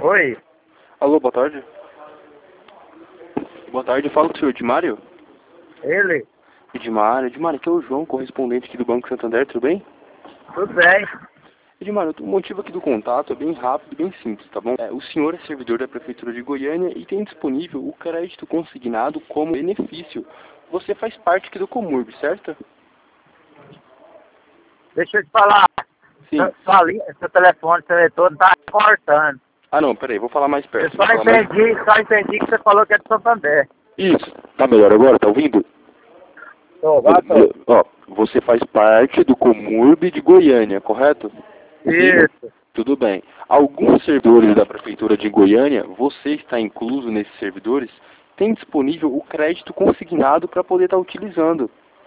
Oi, Alô, boa tarde. Boa tarde, fala com o senhor Edmário. ele? Edmário, aqui é o João, correspondente aqui do Banco Santander, tudo bem? Tudo bem? Edmário, o motivo aqui do contato é bem rápido e bem simples, tá bom? O senhor é servidor da Prefeitura de Goiânia e tem disponível o crédito consignado como benefício. Você faz parte aqui do Comurb, certo? Deixa eu te falar. Sim. Seu telefone, seu retorno tá cortando. Ah não, peraí, vou falar mais Eu perto. só entendi que você falou que é de Santander. Isso, tá melhor agora, tá ouvindo? Agora tô. Ó, você faz parte do Comurb de Goiânia, correto? Isso. Tudo bem. Alguns servidores da Prefeitura de Goiânia, você está incluso nesses servidores, tem disponível o crédito consignado para poder estar utilizando.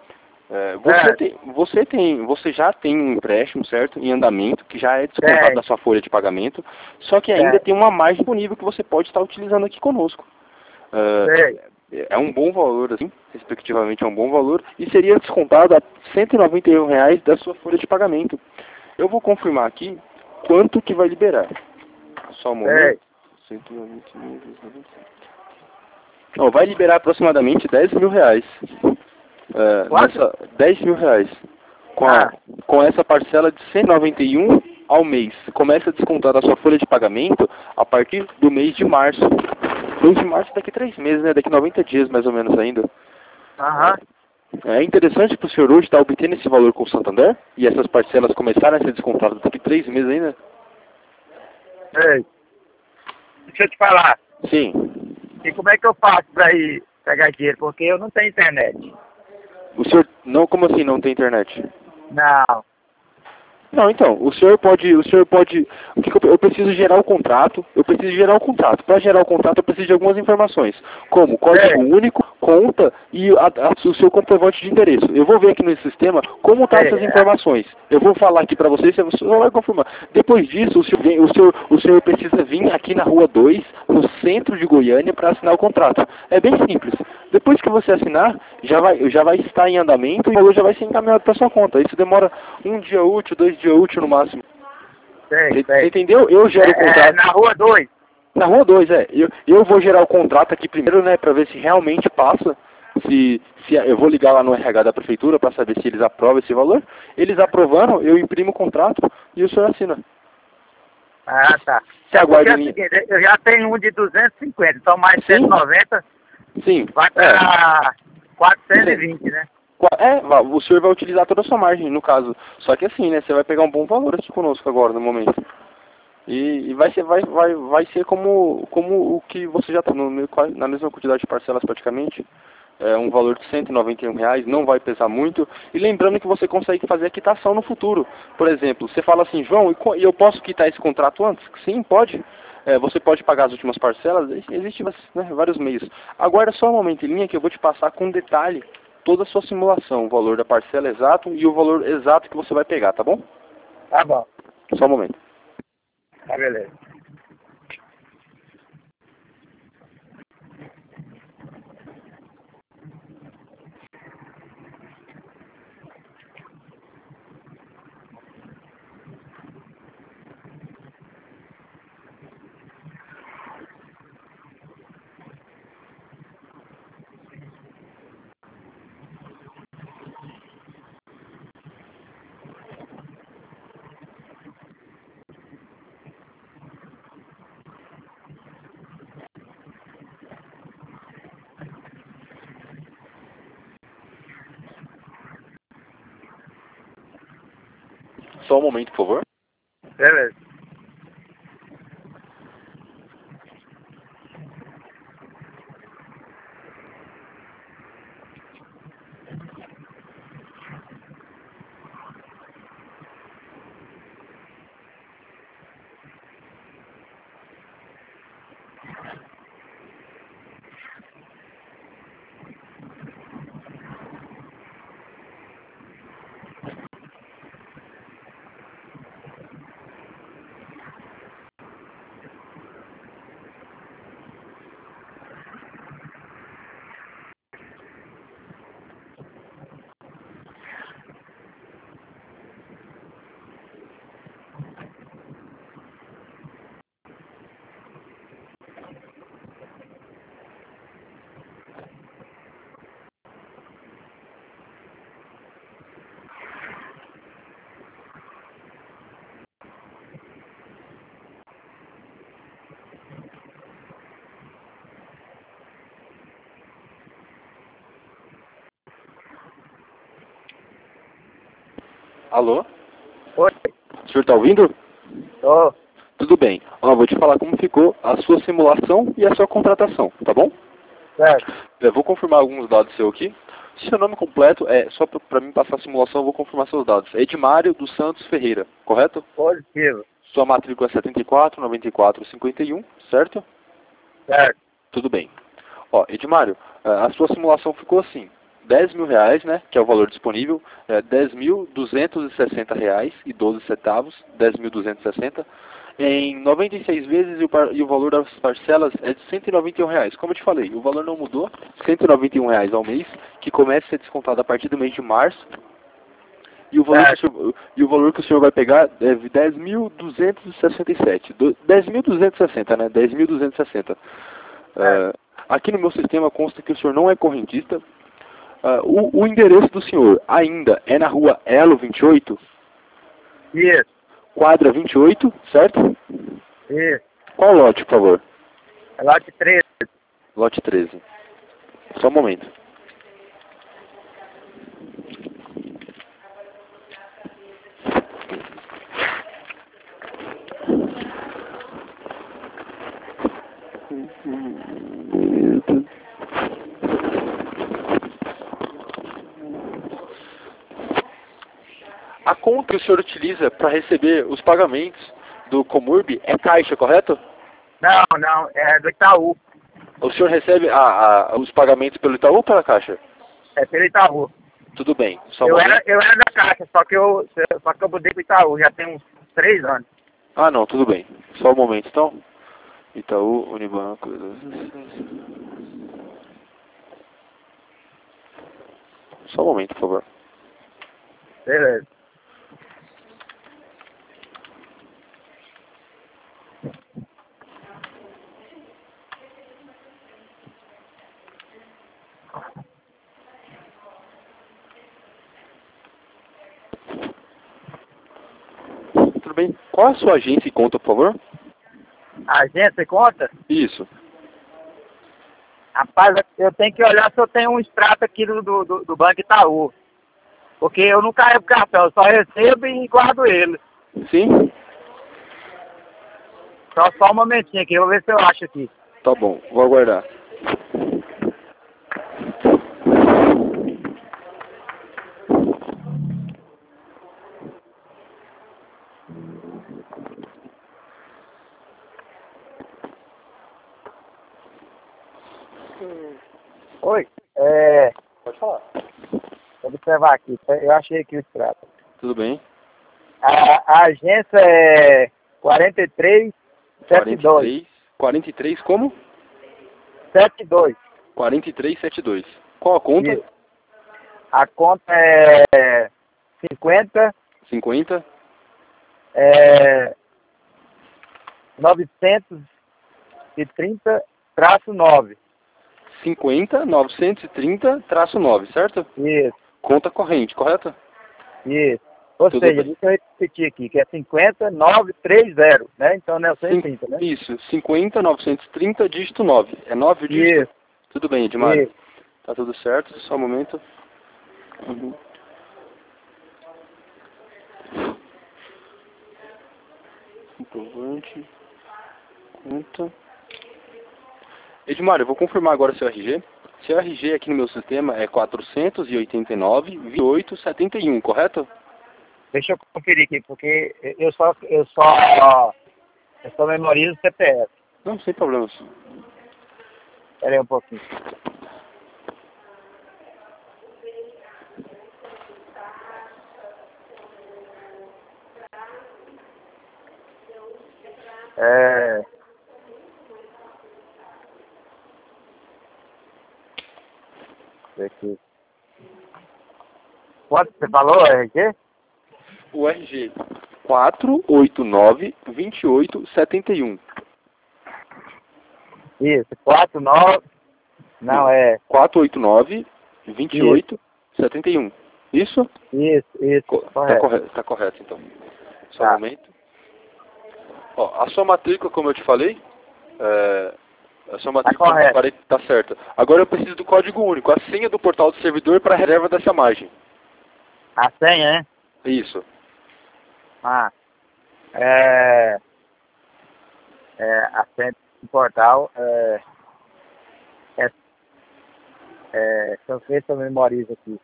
Você já tem um empréstimo, certo? Em andamento, que já é descontado Tem. da sua folha de pagamento, só que ainda tem uma margem disponível que você pode estar utilizando aqui conosco. Sei. É um bom valor, assim, respectivamente é um bom valor, e seria descontado a R$ 191 da sua folha de pagamento. Eu vou confirmar aqui quanto que vai liberar. Só um momento. Sei. 190 vezes 97. Ó, vai liberar aproximadamente R$ 10.000. Quanto? R$ 10.000. Com essa parcela de 191 ao mês. Começa a descontar da sua folha de pagamento a partir do mês de março. Mês de março daqui 3 meses, né? Daqui 90 dias mais ou menos ainda. Aham. É interessante para o senhor hoje estar obtendo esse valor com o Santander e essas parcelas começarem a ser descontadas daqui 3 meses ainda? Sei. Deixa eu te falar. Sim. E como é que eu faço pra ir pegar dinheiro? Porque eu não tenho internet. O senhor, não, como assim não tem internet? Não. Não, então, o senhor pode, eu preciso gerar o contrato, Para gerar o contrato eu preciso de algumas informações, como código Sei. único, conta e o seu comprovante de endereço. Eu vou ver aqui no sistema como tá Sei. essas informações. Eu vou falar aqui para você só vai confirmar. Depois disso, o senhor precisa vir aqui na Rua 2, no centro de Goiânia, para assinar o contrato. É bem simples. Depois que você assinar, já vai estar em andamento e o valor já vai ser encaminhado para sua conta. Isso demora 1 dia útil, 2 dias útil no máximo. Sei. Você entendeu? Eu gero o contrato. Na Rua 2. Na Rua 2, é. Eu vou gerar o contrato aqui primeiro, né, para ver se realmente passa. Se eu vou ligar lá no RH da prefeitura para saber se eles aprovam esse valor. Eles aprovando, eu imprimo o contrato e o senhor assina. Ah, tá. Se É porque aguarda é em o linha. seguinte, eu já tenho um de 250, então mais Sim. 190 Sim. vai para 420, né? O senhor vai utilizar toda a sua margem, no caso. Só que assim, né, você vai pegar um bom valor aqui conosco agora, no momento. E vai ser como o que você já está na mesma quantidade de parcelas praticamente. É um valor de R$ 191, não vai pesar muito. E lembrando que você consegue fazer a quitação no futuro. Por exemplo, você fala assim, João, e eu posso quitar esse contrato antes? Sim, pode. Você pode pagar as últimas parcelas, existem vários meios. Aguarda só um momento em linha que eu vou te passar com detalhe toda a sua simulação, o valor da parcela exato e o valor exato que você vai pegar, tá bom? Tá bom, Só um momento. tá beleza. Só um momento, por favor. Beleza. Alô? Oi, O senhor tá ouvindo? tô. Tudo bem. Ó, vou te falar como ficou a sua simulação e a sua contratação, tá bom? Certo. Eu vou confirmar alguns dados seu aqui. Seu nome completo é, só para mim passar a simulação, eu vou confirmar seus dados. Edmário dos Santos Ferreira, correto? Positivo. Sua matrícula é 74, 94, 51, certo? Certo. Tudo bem. Ó, Edmário, a sua simulação ficou assim. R$ 10.000, né, que é o valor disponível, R$ 10.260,12, 10.260, em 96 vezes e o valor das parcelas é de R$ 191. Como eu te falei, o valor não mudou, R$ 191 ao mês, que começa a ser descontado a partir do mês de março, e o valor que o senhor vai pegar é 10.267, 10.260, né, 10.260. Aqui no meu sistema consta que o senhor não é correntista. O endereço do senhor ainda é na rua Elo 28, Isso. quadra 28, certo? Isso. Qual lote, por favor? É lote 13. Lote 13. Só um momento. A conta que o senhor utiliza para receber os pagamentos do Comurb é Caixa, correto? Não. É do Itaú. O senhor recebe os pagamentos pelo Itaú ou pela Caixa? É pelo Itaú. Tudo bem. Só um Eu momento. era da Caixa, só que eu mudei pro Itaú. Já tem uns 3 anos. Ah, não, tudo bem. Só um momento, então. Itaú, Unibanco. Só um momento, por favor. Beleza. Tudo bem. Qual a sua agência e conta, por favor? Agência conta? Isso. Rapaz, eu tenho que olhar se eu tenho um extrato aqui do Banco Itaú. Porque eu não carrego cartão, eu só recebo e guardo ele. Sim? Só um momentinho aqui, eu vou ver se eu acho aqui. Tá bom, vou aguardar. Oi, Pode falar. vou observar aqui, eu achei aqui o extrato. Tudo bem. A agência é 4372. 43 como? 72. 4372. Qual a conta? Isso. A conta é 50 50 930-9. 50 930-9, certo? Isso, Conta corrente, correto? isso. Ou Tudo seja, bem. deixa eu repetir aqui, que é 50930, né? Então não é 130, né? Isso, 50 930 dígito 9. É 9 o dígito? Isso, Tudo bem, Edmário. isso. Tá tudo certo, só um momento. Uhum. Comprovante. Conta. Edmário, eu vou confirmar agora seu RG. Seu RG aqui no meu sistema é 489-2871, correto? Deixa eu conferir aqui, porque eu só memorizo o CPF. Não, sem problemas. Espera aí um pouquinho. Aqui. Quanto você falou, RG? O RG 489-2871. Isso, 49. Não, é. 489-2871. Isso? Isso, correto. Tá correto, então. Só Tá. um momento. Ó, a sua matrícula, como eu te falei, a sua matrícula correto. tá certa. Agora eu preciso do código único, a senha do portal do servidor para a reserva dessa margem. A senha, né? Isso. Ah, a senha do portal deixa eu ver se eu memorizo aqui.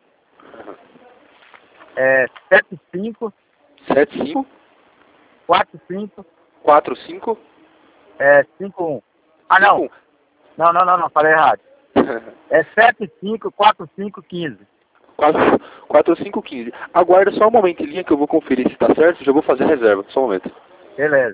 75 75 45 45 51. Ah, não. 51. Não, falei errado. 75 45 15. 4515. Aguarda só um momento em linha que eu vou conferir se tá certo. Já vou fazer a reserva. Só um momento. Beleza.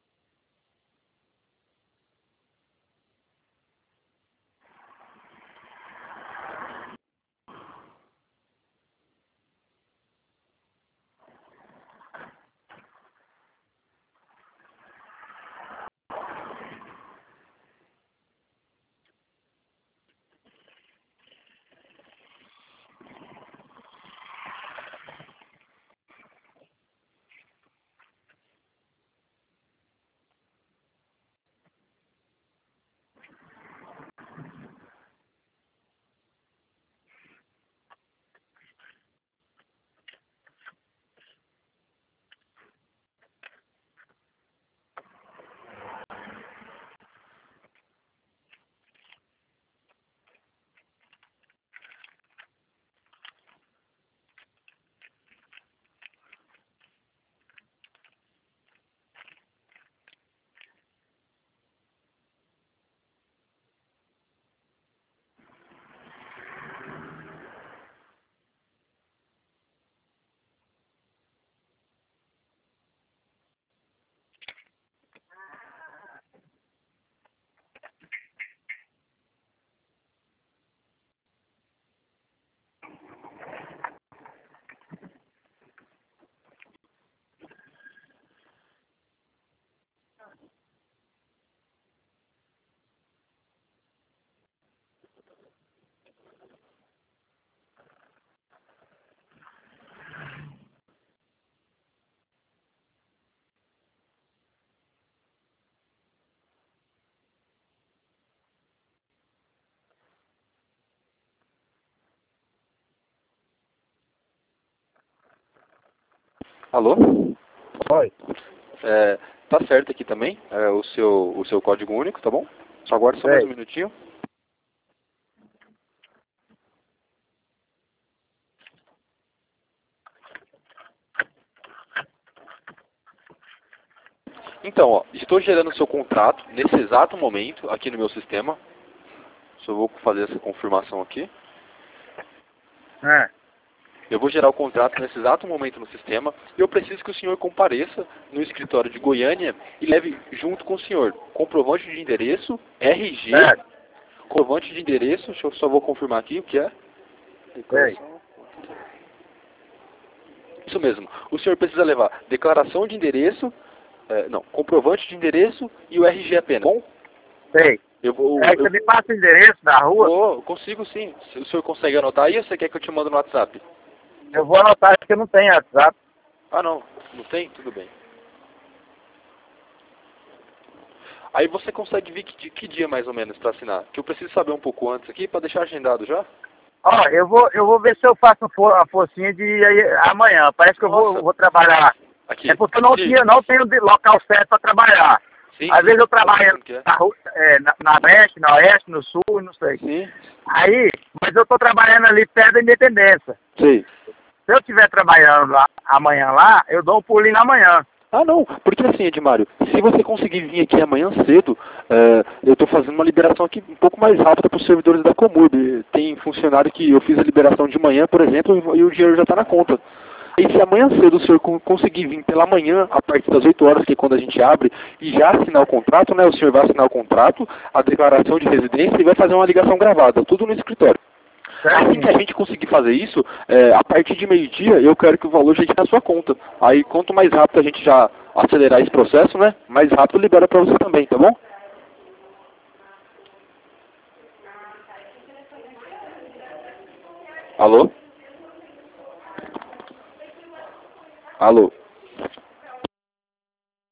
Alô? Oi. Tá certo aqui também. O seu código único, tá bom? Só aguarda só mais um Sei. minutinho. Então, ó, estou gerando o seu contrato nesse exato momento aqui no meu sistema. Só vou fazer essa confirmação aqui. Eu vou gerar o contrato nesse exato momento no sistema e eu preciso que o senhor compareça no escritório de Goiânia e leve junto com o senhor comprovante de endereço, RG, Certo. comprovante de endereço, eu só vou confirmar aqui o que é. Sei. Declaração. Isso mesmo. O senhor precisa levar declaração de endereço, não, comprovante de endereço e o RG apenas. Bom, Sei. eu vou, Você me passa o endereço da rua? consigo sim. Se o senhor consegue anotar aí ou você quer que eu te mando no WhatsApp? Eu vou anotar, porque eu não tenho WhatsApp. Ah, não. Não tem? Tudo bem. Aí você consegue vir que dia mais ou menos para assinar? Que eu preciso saber um pouco antes aqui para deixar agendado já. Ó, eu vou ver se eu faço a forcinha de amanhã. Parece que eu Nossa. vou trabalhar. Aqui. É porque eu não tenho local certo para trabalhar. Sim, Às vezes eu Tô trabalho pensando que é. na, na leste, na oeste, no sul, não sei. Sim. Aí, mas eu tô trabalhando ali perto da Independência. Sei. Se eu estiver trabalhando lá, amanhã lá, eu dou um pulinho amanhã. Ah, não, porque assim, Edmário, se você conseguir vir aqui amanhã cedo, eu estou fazendo uma liberação aqui um pouco mais rápida para os servidores da Comurb. Tem funcionário que eu fiz a liberação de manhã, por exemplo, e o dinheiro já está na conta. E se amanhã cedo o senhor conseguir vir pela manhã, a partir das 8 horas, que é quando a gente abre, e já assinar o contrato, né, o senhor vai assinar o contrato, a declaração de residência e vai fazer uma ligação gravada, tudo no escritório. Assim que a gente conseguir fazer isso, a partir de meio-dia, eu quero que o valor já esteja na sua conta. Aí, quanto mais rápido a gente já acelerar esse processo, né, mais rápido libera para você também, tá bom? Alô? Alô?